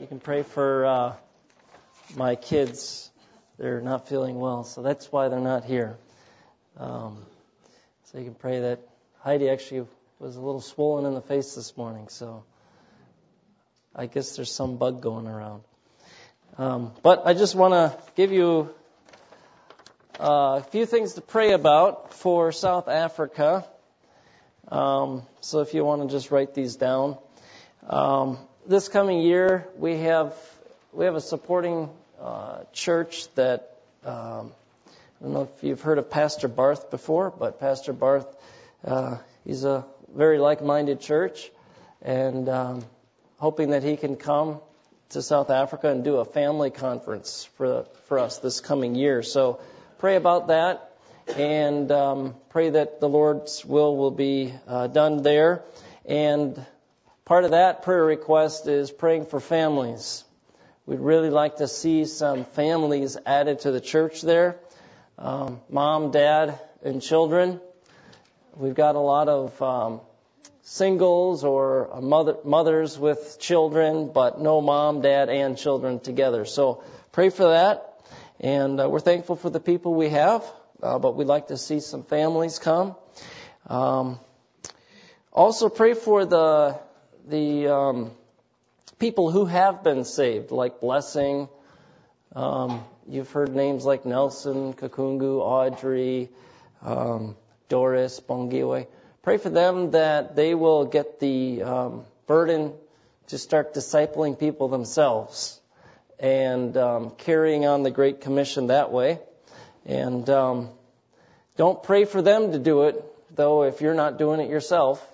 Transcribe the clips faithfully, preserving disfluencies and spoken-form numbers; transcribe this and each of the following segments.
you can pray for uh, my kids. They're not feeling well, so that's why they're not here. Um, so you can pray that Heidi actually was a little swollen in the face this morning, so I guess there's some bug going around. Um, but I just want to give you uh, a few things to pray about for South Africa. Um, so if you want to just write these down. Um, this coming year, we have we have a supporting uh, church that, um, I don't know if you've heard of Pastor Barth before, but Pastor Barth, uh, he's a very like-minded church, and um, hoping that he can come to South Africa and do a family conference for for us this coming year. So pray about that. And um, pray that the Lord's will will be uh, done there. And part of that prayer request is praying for families. We'd really like to see some families added to the church there. Um, mom, dad, and children. We've got a lot of um, singles or mother, mothers with children, but no mom, dad, and children together. So pray for that. And uh, we're thankful for the people we have. Uh, but we'd like to see some families come. Um, also pray for the the um, people who have been saved, like Blessing. Um, you've heard names like Nelson, Kakungu, Audrey, um, Doris, Bongiwe. Pray for them that they will get the um, burden to start discipling people themselves and um, carrying on the Great Commission that way. And um, don't pray for them to do it, though, if you're not doing it yourself.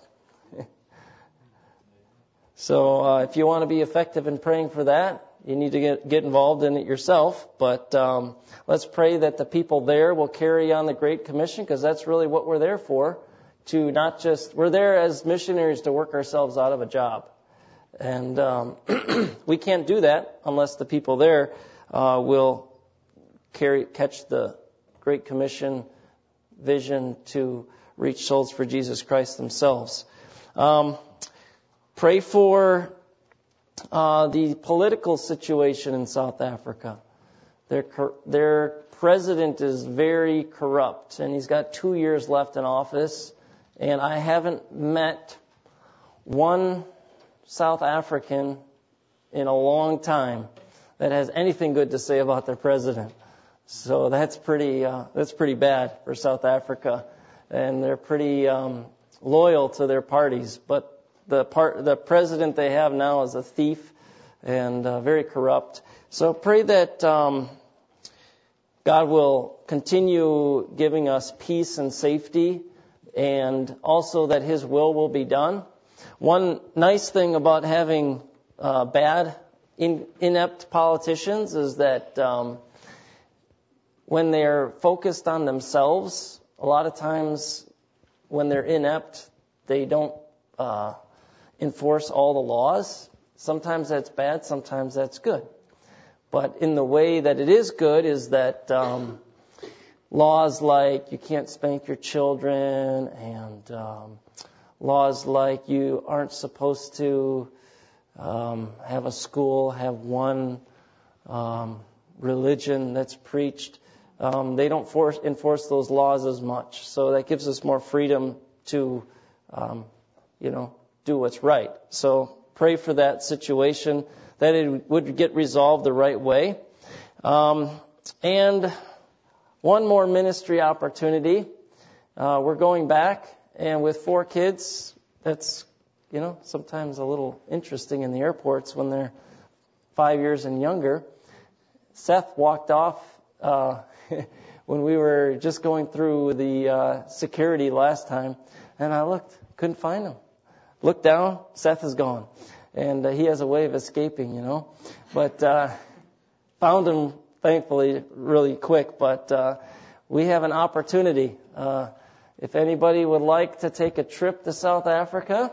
So uh, if you want to be effective in praying for that, you need to get, get involved in it yourself. But um, let's pray that the people there will carry on the Great Commission, because that's really what we're there for. To not just, we're there as missionaries to work ourselves out of a job. And um, we can't do that unless the people there uh, will carry catch the Great Commission vision to reach souls for Jesus Christ themselves. Um, pray for uh, the political situation in South Africa. Their their president is very corrupt, and he's got two years left in office. And I haven't met one South African in a long time that has anything good to say about their president. So that's pretty uh, that's pretty bad for South Africa, and they're pretty um, loyal to their parties. But the part the president they have now is a thief and uh, very corrupt. So pray that um, God will continue giving us peace and safety, and also that His will will be done. One nice thing about having uh, bad, in, inept politicians is that um, when they're focused on themselves, a lot of times when they're inept, they don't uh, enforce all the laws. Sometimes that's bad, sometimes that's good. But in the way that it is good is that um, laws like you can't spank your children, and um, laws like you aren't supposed to um, have a school, have one um, religion that's preached. Um, they don't force, enforce those laws as much. So that gives us more freedom to, um, you know, do what's right. So pray for that situation, that it would get resolved the right way. Um, and one more ministry opportunity. Uh, we're going back, and with four kids, that's, you know, sometimes a little interesting in the airports when they're five years and younger. Seth walked off uh, when we were just going through the uh, security last time, and I looked, couldn't find him. Looked down, Seth is gone. And uh, he has a way of escaping, you know. But uh, found him, thankfully, really quick. But uh, we have an opportunity. Uh, if anybody would like to take a trip to South Africa,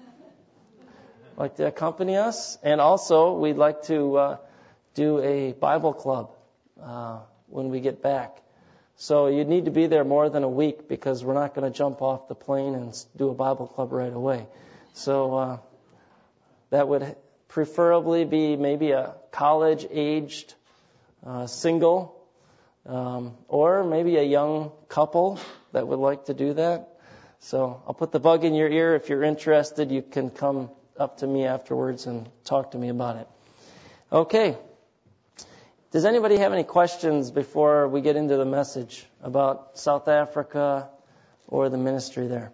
like to accompany us. And also, we'd like to uh, do a Bible club uh, when we get back. So you need to be there more than a week, because we're not going to jump off the plane and do a Bible club right away. So uh, that would preferably be maybe a college-aged uh, single, um, or maybe a young couple that would like to do that. So I'll put the bug in your ear. If you're interested, you can come up to me afterwards and talk to me about it. Okay. Does anybody have any questions before we get into the message about South Africa or the ministry there?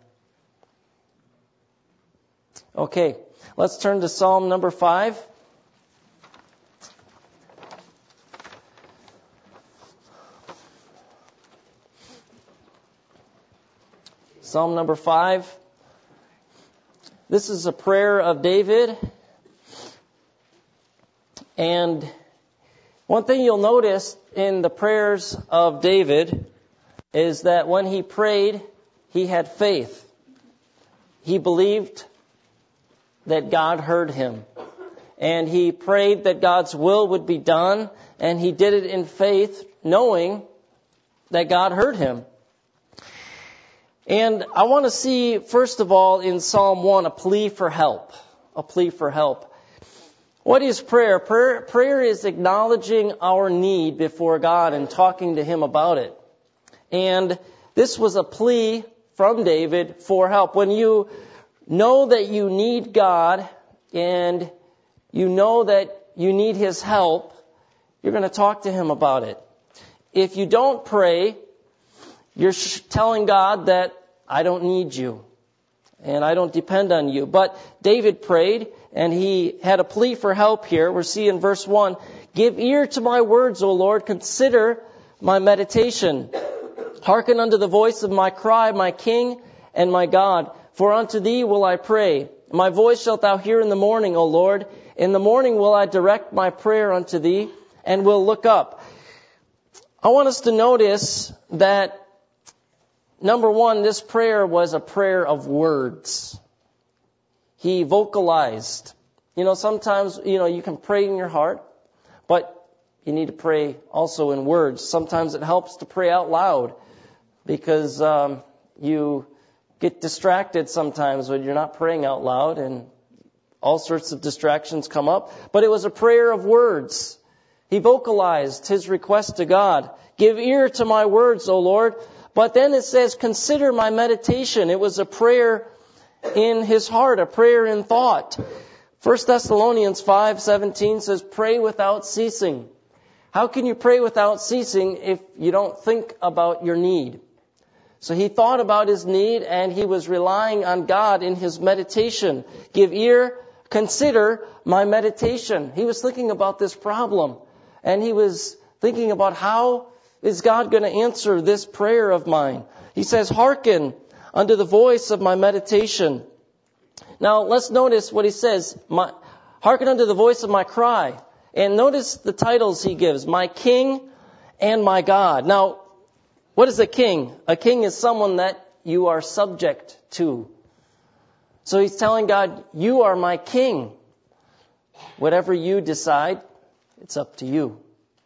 Okay. Let's turn to Psalm number five. Psalm number five. This is a prayer of David. And one thing you'll notice in the prayers of David is that when he prayed, he had faith. He believed that God heard him. And he prayed that God's will would be done. And he did it in faith, knowing that God heard him. And I want to see, first of all, in Psalm one, a plea for help. A plea for help. What is prayer? Prayer, prayer is acknowledging our need before God and talking to Him about it. And this was a plea from David for help. When you know that you need God and you know that you need His help, you're going to talk to Him about it. If you don't pray, you're telling God that I don't need you and I don't depend on you. But David prayed and he had a plea for help here. We're seeing in verse one, give ear to my words, O Lord, consider my meditation. Hearken unto the voice of my cry, my King and my God. For unto thee will I pray. My voice shalt thou hear in the morning, O Lord. In the morning will I direct my prayer unto thee and will look up. I want us to notice that number one, this prayer was a prayer of words. He vocalized. You know, sometimes, you know, you can pray in your heart, but you need to pray also in words. Sometimes it helps to pray out loud because um, you get distracted sometimes when you're not praying out loud and all sorts of distractions come up. But it was a prayer of words. He vocalized his request to God. Give ear to my words, O Lord. But then it says, consider my meditation. It was a prayer in his heart, a prayer in thought. First Thessalonians five seventeen says, pray without ceasing. How can you pray without ceasing if you don't think about your need? So he thought about his need and he was relying on God in his meditation. Give ear, consider my meditation. He was thinking about this problem and he was thinking about how is God going to answer this prayer of mine? He says, hearken unto the voice of my meditation. Now, let's notice what he says. My, hearken unto the voice of my cry. And notice the titles he gives. My King and my God. Now, what is a king? A king is someone that you are subject to. So he's telling God, you are my king. Whatever you decide, it's up to you.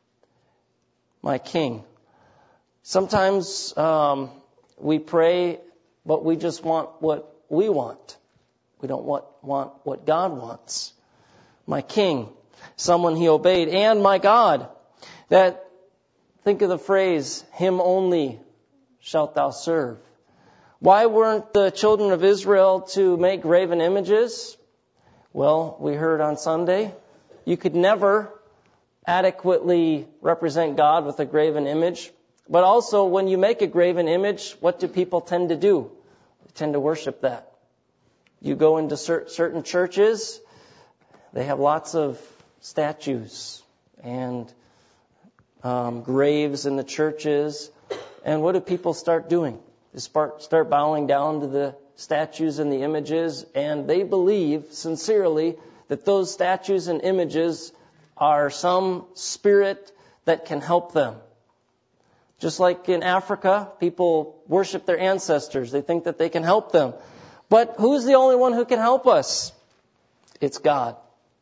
My King. Sometimes um, we pray, but we just want what we want. We don't want, want what God wants. My King, someone he obeyed, and my God. That, think of the phrase, him only shalt thou serve. Why weren't the children of Israel to make graven images? Well, we heard on Sunday, you could never adequately represent God with a graven image. But also, when you make a graven image, what do people tend to do? They tend to worship that. You go into cer- certain churches, they have lots of statues and um, graves in the churches. And what do people start doing? They start, start bowing down to the statues and the images, and they believe sincerely that those statues and images are some spirit that can help them. Just like in Africa, people worship their ancestors. They think that they can help them. But who's the only one who can help us? It's God.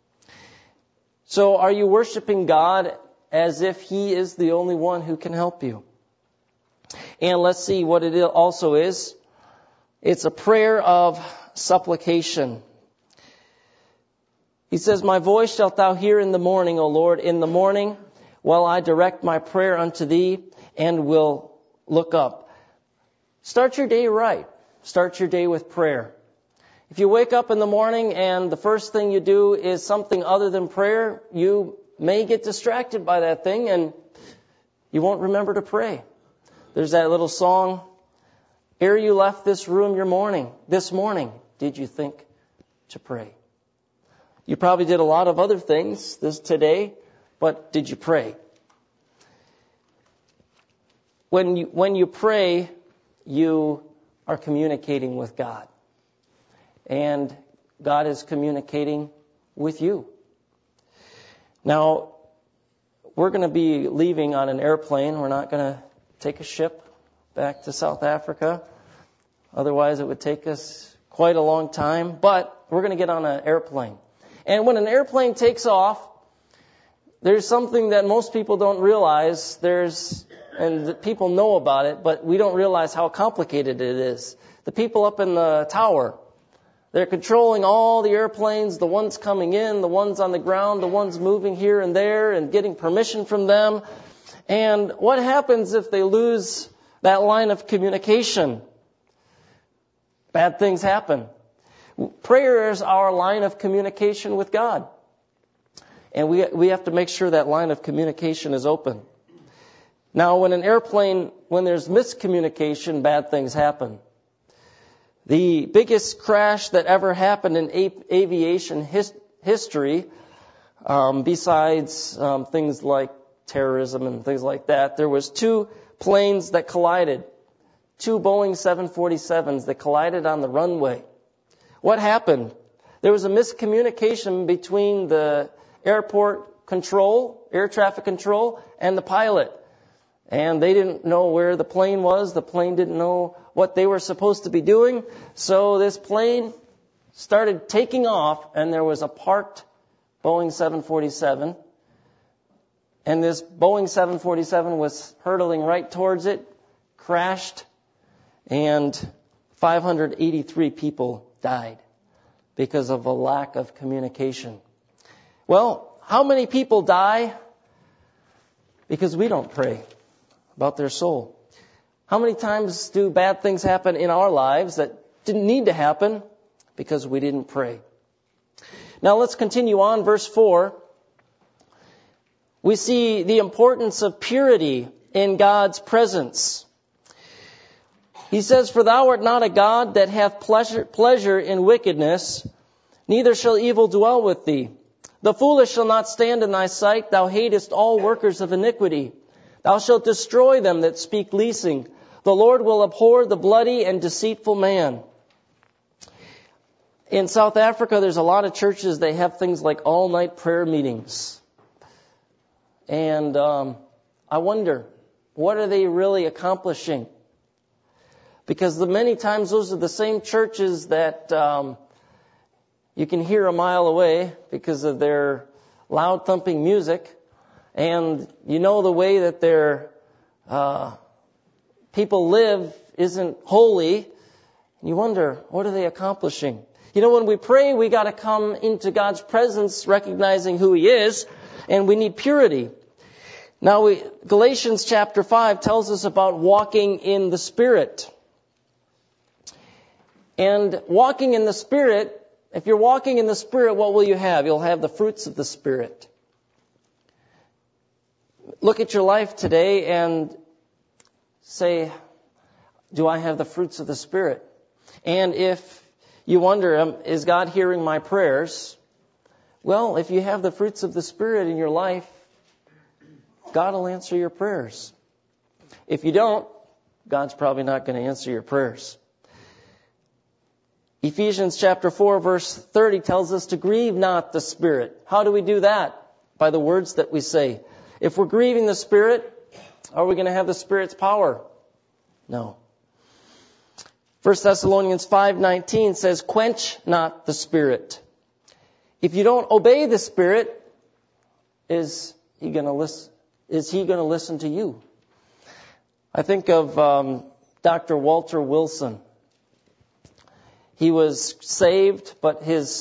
So are you worshiping God as if He is the only one who can help you? And let's see what it also is. It's a prayer of supplication. He says, my voice shalt thou hear in the morning, O Lord, in the morning while I direct my prayer unto thee and will look up. Start your day right. Start your day with prayer. If you wake up in the morning and the first thing you do is something other than prayer, you may get distracted by that thing and you won't remember to pray. There's that little song, ere you left this room your morning, this morning, did you think to pray? You probably did a lot of other things this today, but did you pray? When you, when you pray, you are communicating with God. And God is communicating with you. Now, we're going to be leaving on an airplane. We're not going to take a ship back to South Africa. Otherwise, it would take us quite a long time. But we're going to get on an airplane. And when an airplane takes off, there's something that most people don't realize. There's, and people know about it, but we don't realize how complicated it is. The people up in the tower, they're controlling all the airplanes, the ones coming in, the ones on the ground, the ones moving here and there, and getting permission from them. And what happens if they lose that line of communication? Bad things happen. Prayer is our line of communication with God. And we we have to make sure that line of communication is open. Now, when an airplane, when there's miscommunication, bad things happen. The biggest crash that ever happened in aviation his, history, um, besides um, things like terrorism and things like that, there was two planes that collided, two Boeing seven forty-sevens that collided on the runway. What happened? There was a miscommunication between the airport control, air traffic control, and the pilot. And they didn't know where the plane was. The plane didn't know what they were supposed to be doing. So this plane started taking off, and there was a parked Boeing seven forty-seven. And this Boeing seven forty-seven was hurtling right towards it, crashed, and five hundred eighty-three people died because of a lack of communication. Well, how many people die because we don't pray about their soul? How many times do bad things happen in our lives that didn't need to happen because we didn't pray? Now let's continue on, verse four. We see the importance of purity in God's presence. He says, for thou art not a God that hath pleasure, pleasure in wickedness, neither shall evil dwell with thee. The foolish shall not stand in thy sight. Thou hatest all workers of iniquity. Thou shalt destroy them that speak leasing. The Lord will abhor the bloody and deceitful man. In South Africa, there's a lot of churches, they have things like all-night prayer meetings. And um, I wonder, what are they really accomplishing? Because the many times those are the same churches that um, you can hear a mile away because of their loud thumping music. And you know the way that their uh, people live isn't holy. And you wonder, what are they accomplishing? You know, when we pray, we got to come into God's presence recognizing who He is, and we need purity. Now, we, Galatians chapter five tells us about walking in the Spirit. And walking in the Spirit, if you're walking in the Spirit, what will you have? You'll have the fruits of the Spirit. Look at your life today and say, do I have the fruits of the Spirit? And if you wonder, um, is God hearing my prayers? Well, if you have the fruits of the Spirit in your life, God will answer your prayers. If you don't, God's probably not going to answer your prayers. Ephesians chapter four verse thirty tells us to grieve not the Spirit. How do we do that? By the words that we say. If we're grieving the Spirit, are we going to have the Spirit's power? No. First Thessalonians five nineteen says, quench not the Spirit. If you don't obey the Spirit, is he going to listen? Is he going to listen to you? I think of um, Doctor Walter Wilson. He was saved, but his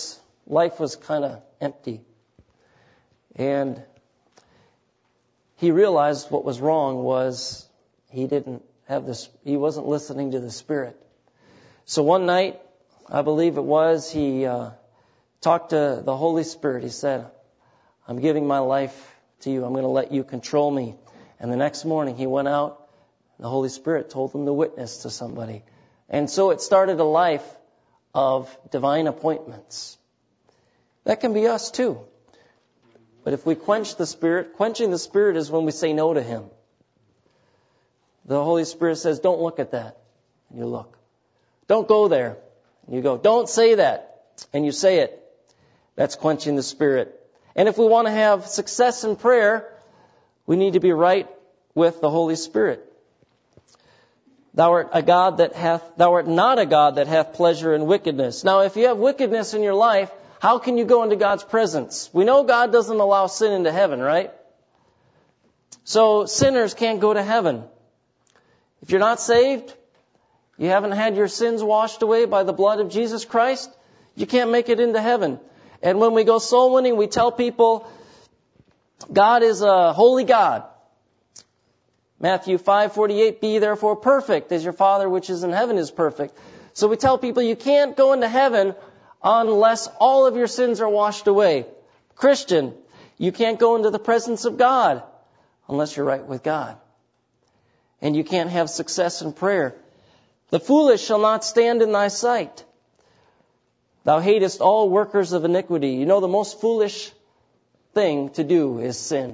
life was kind of empty. And he realized what was wrong was he didn't have this, he wasn't listening to the Spirit. So one night, I believe it was, he uh, talked to the Holy Spirit. He said, I'm giving my life to you. I'm going to let you control me. And the next morning he went out. The Holy Spirit told him to witness to somebody. And so it started a life of divine appointments. That can be us too. But if we quench the Spirit, quenching the Spirit is when we say no to Him. The Holy Spirit says, don't look at that. And you look. Don't go there. And you go. Don't say that. And you say it. That's quenching the Spirit. And if we want to have success in prayer, we need to be right with the Holy Spirit. Thou art a God that hath, thou art not a God that hath pleasure in wickedness. Now, if you have wickedness in your life, how can you go into God's presence? We know God doesn't allow sin into heaven, right? So sinners can't go to heaven. If you're not saved, you haven't had your sins washed away by the blood of Jesus Christ, you can't make it into heaven. And when we go soul winning, we tell people God is a holy God. Matthew five forty-eight, be therefore perfect as your Father which is in heaven is perfect. So we tell people you can't go into heaven unless all of your sins are washed away. Christian, you can't go into the presence of God unless you're right with God. And you can't have success in prayer. The foolish shall not stand in thy sight. Thou hatest all workers of iniquity. You know, the most foolish thing to do is sin.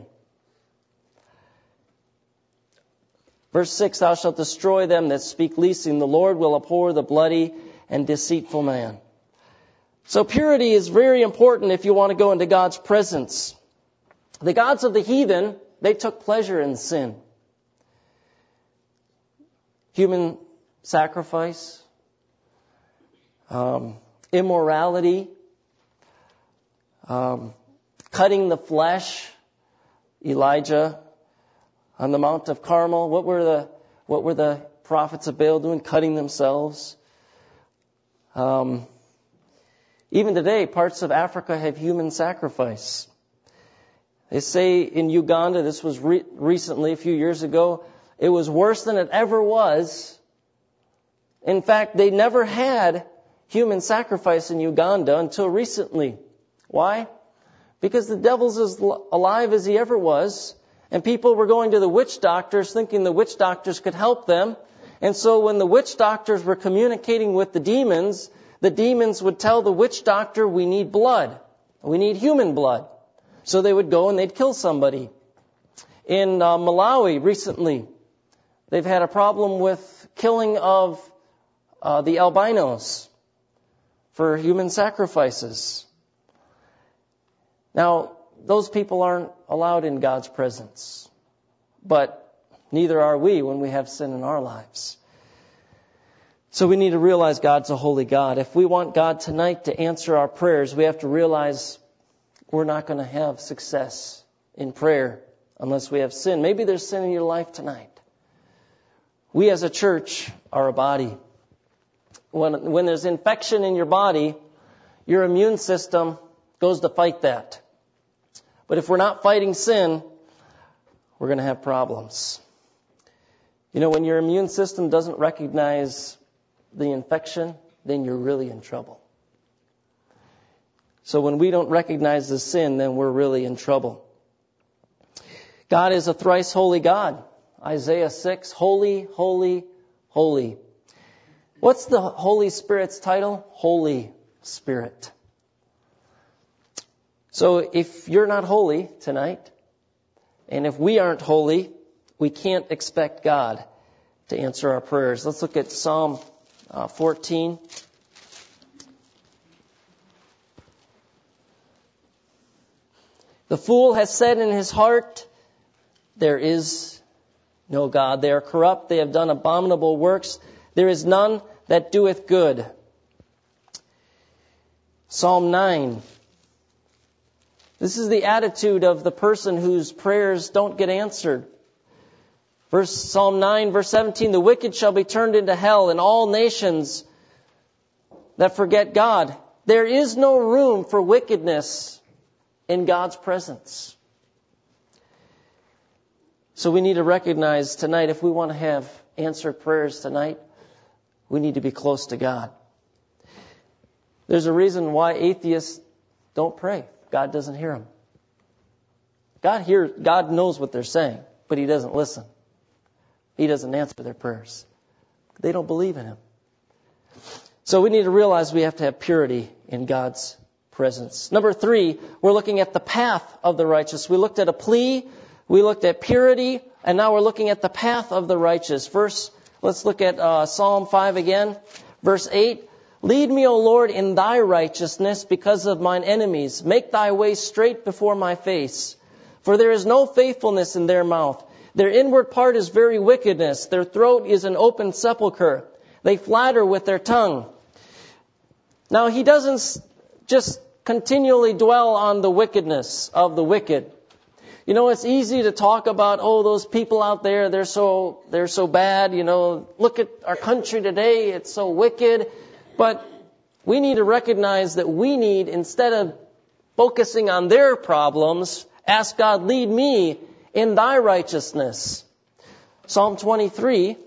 Verse six, thou shalt destroy them that speak leasing. The Lord will abhor the bloody and deceitful man. So purity is very important if you want to go into God's presence. The gods of the heathen, they took pleasure in sin. Human sacrifice, um, immorality, um, cutting the flesh. Elijah on the Mount of Carmel, what were the what were the prophets of Baal doing? Cutting themselves. Um, even today, parts of Africa have human sacrifice. They say in Uganda, this was re- recently, a few years ago, it was worse than it ever was. In fact, they never had human sacrifice in Uganda until recently. Why? Because the devil's as alive as he ever was. And people were going to the witch doctors thinking the witch doctors could help them. And so when the witch doctors were communicating with the demons, the demons would tell the witch doctor, we need blood. We need human blood. So they would go and they'd kill somebody. In uh, Malawi recently, they've had a problem with killing of uh, the albinos for human sacrifices. Now, those people aren't allowed in God's presence. But neither are we when we have sin in our lives. So we need to realize God's a holy God. If we want God tonight to answer our prayers, we have to realize we're not going to have success in prayer unless we have sin. Maybe there's sin in your life tonight. We as a church are a body. When, when there's infection in your body, your immune system goes to fight that. But if we're not fighting sin, we're going to have problems. You know, when your immune system doesn't recognize the infection, then you're really in trouble. So when we don't recognize the sin, then we're really in trouble. God is a thrice holy God. Isaiah six, holy, holy, holy. What's the Holy Spirit's title? Holy Spirit. So if you're not holy tonight, and if we aren't holy, we can't expect God to answer our prayers. Let's look at Psalm uh, fourteen. The fool has said in his heart, there is no God. They are corrupt. They have done abominable works. There is none that doeth good. Psalm nine. This is the attitude of the person whose prayers don't get answered. Verse Psalm nine, verse seventeen, the wicked shall be turned into hell, and all nations that forget God There is no room for wickedness in God's presence. So we need to recognize tonight, if we want to have answered prayers tonight, we need to be close to God. There's a reason why atheists don't pray. God doesn't hear them. God hears, God knows what they're saying, but He doesn't listen. He doesn't answer their prayers. They don't believe in Him. So we need to realize we have to have purity in God's presence. Number three, we're looking at the path of the righteous. We looked at a plea, we looked at purity, and now we're looking at the path of the righteous. First, let's look at uh, Psalm five again, verse eight. Lead me, O Lord, in thy righteousness because of mine enemies. Make thy way straight before my face. For there is no faithfulness in their mouth. Their inward part is very wickedness. Their throat is an open sepulchre. They flatter with their tongue. Now, he doesn't just continually dwell on the wickedness of the wicked. You know, it's easy to talk about, oh, those people out there, they're so they're so bad. You know, look at our country today, it's so wicked. But we need to recognize that we need, instead of focusing on their problems, ask God, lead me in thy righteousness. Psalm twenty-three,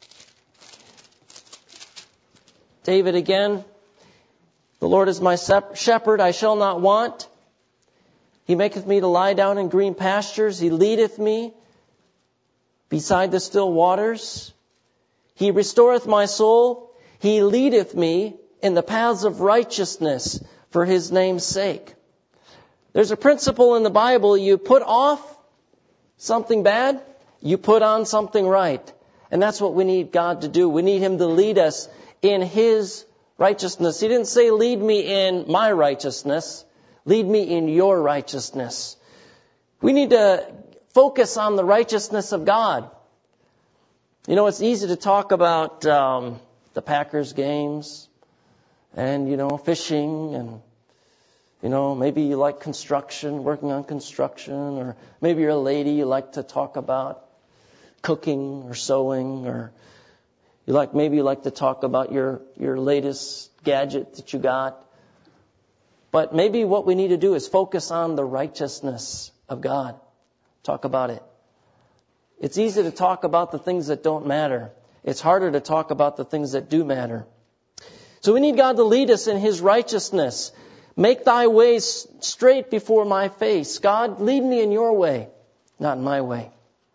David again. The Lord is my shepherd, I shall not want. He maketh me to lie down in green pastures. He leadeth me beside the still waters. He restoreth my soul. He leadeth me in the paths of righteousness for His name's sake. There's a principle in the Bible. You put off something bad, you put on something right. And that's what we need God to do. We need Him to lead us in His righteousness. He didn't say, lead me in my righteousness. Lead me in your righteousness. We need to focus on the righteousness of God. You know, it's easy to talk about um, the Packers games and, you know, fishing and, you know, maybe you like construction, working on construction, or maybe you're a lady, you like to talk about cooking or sewing, or you like maybe you like to talk about your, your latest gadget that you got. But maybe what we need to do is focus on the righteousness of God. Talk about it. It's easy to talk about the things that don't matter. It's harder to talk about the things that do matter. So we need God to lead us in His righteousness. Make thy ways straight before my face. God, lead me in your way, not in my way.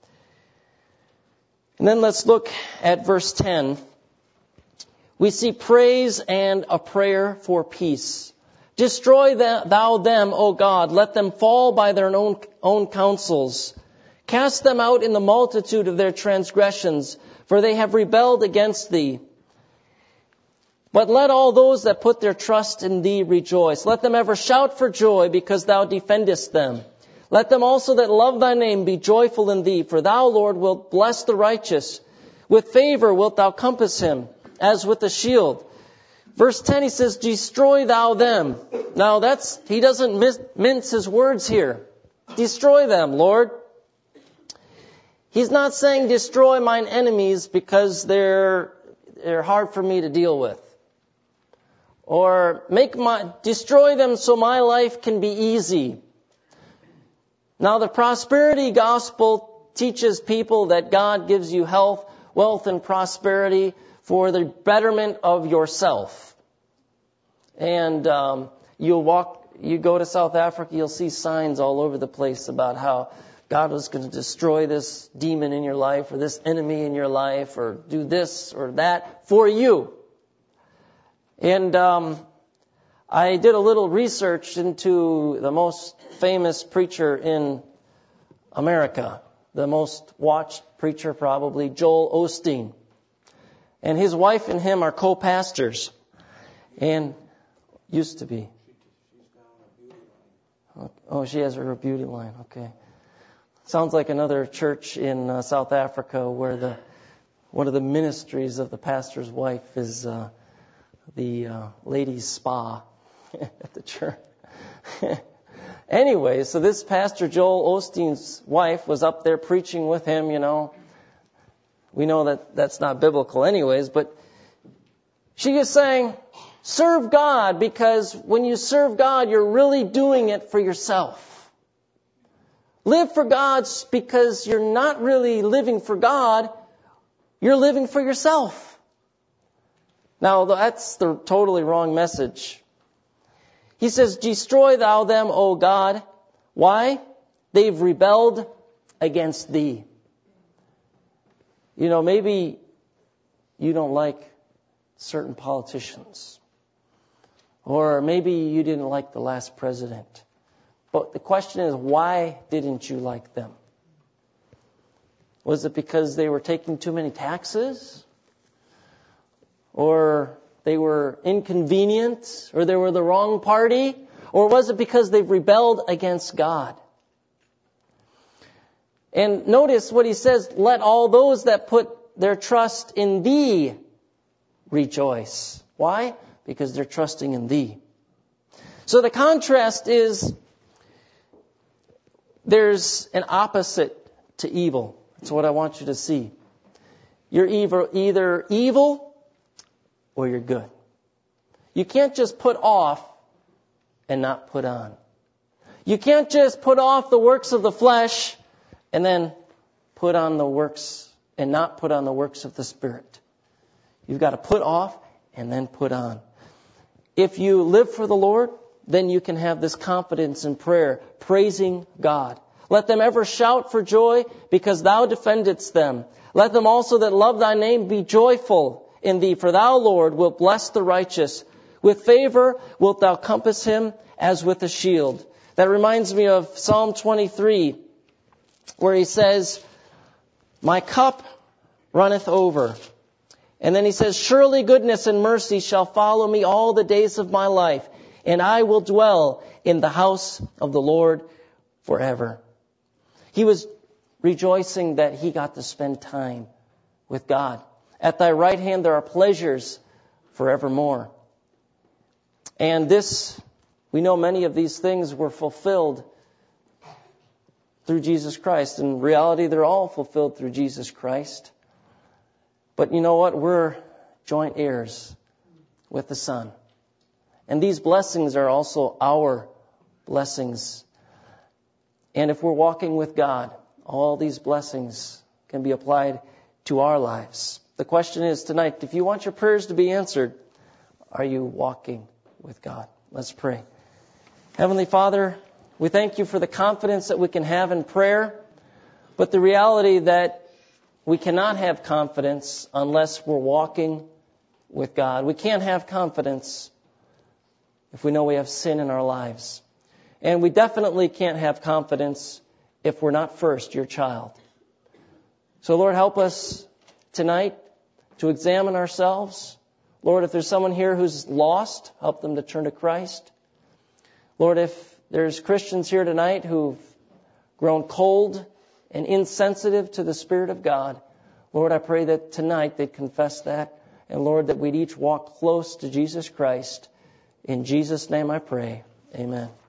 And then let's look at verse ten. We see praise and a prayer for peace. Destroy thou them, O God. Let them fall by their own, own counsels. Cast them out in the multitude of their transgressions, for they have rebelled against thee. But let all those that put their trust in thee rejoice. Let them ever shout for joy, because thou defendest them. Let them also that love thy name be joyful in thee, for thou, Lord, wilt bless the righteous. With favor wilt thou compass him, as with a shield. Verse ten, he says, destroy thou them. Now that's, he doesn't mis- mince his words here. Destroy them, Lord. He's not saying destroy mine enemies because they're, they're hard for me to deal with. Or make my, destroy them so my life can be easy. Now the prosperity gospel teaches people that God gives you health, wealth, and prosperity for the betterment of yourself. And um, you'll walk, you go to South Africa, you'll see signs all over the place about how God was going to destroy this demon in your life, or this enemy in your life, or do this or that for you. And um, I did a little research into the most famous preacher in America, the most watched preacher probably, Joel Osteen. And his wife and him are co-pastors. And used to be. Oh, she has her beauty line. Okay. Sounds like another church in uh, South Africa where the one of the ministries of the pastor's wife is uh, the uh, ladies' spa at the church. Anyway, so this Pastor Joel Osteen's wife was up there preaching with him, you know. We know that that's not biblical anyways, but she is saying, Serve God, because when you serve God, you're really doing it for yourself. Live for God because you're not really living for God, you're living for yourself. Now, that's the totally wrong message. He says, destroy thou them, O God. Why? They've rebelled against thee. You know, maybe you don't like certain politicians. Or maybe you didn't like the last president. But the question is, why didn't you like them? Was it because they were taking too many taxes? Or they were inconvenient? Or they were the wrong party? Or was it because they've rebelled against God? And notice what he says, let all those that put their trust in thee rejoice. Why? Because they're trusting in thee. So the contrast is, there's an opposite to evil. That's what I want you to see. You're either, either evil or you're good. You can't just put off and not put on. You can't just put off the works of the flesh and then put on the works and not put on the works of the Spirit. You've got to put off and then put on. If you live for the Lord, then you can have this confidence in prayer, praising God. Let them ever shout for joy, because thou defendest them. Let them also that love thy name be joyful in thee, for thou, Lord, wilt bless the righteous. With favor wilt thou compass him as with a shield. That reminds me of Psalm twenty-three, where he says, my cup runneth over. And then he says, surely goodness and mercy shall follow me all the days of my life, and I will dwell in the house of the Lord forever. He was rejoicing that he got to spend time with God. At thy right hand there are pleasures forevermore. And this, we know many of these things were fulfilled through Jesus Christ. In reality, they're all fulfilled through Jesus Christ. But you know what? We're joint heirs with the Son. And these blessings are also our blessings. And if we're walking with God, all these blessings can be applied to our lives. The question is tonight, if you want your prayers to be answered, are you walking with God? Let's pray. Heavenly Father, we thank you for the confidence that we can have in prayer, but the reality that we cannot have confidence unless we're walking with God. We can't have confidence if we know we have sin in our lives. And we definitely can't have confidence if we're not first your child. So Lord, help us tonight to examine ourselves. Lord, if there's someone here who's lost, help them to turn to Christ. Lord, if there's Christians here tonight who've grown cold and insensitive to the Spirit of God, Lord, I pray that tonight they'd confess that. And Lord, that we'd each walk close to Jesus Christ. In Jesus' name I pray. Amen.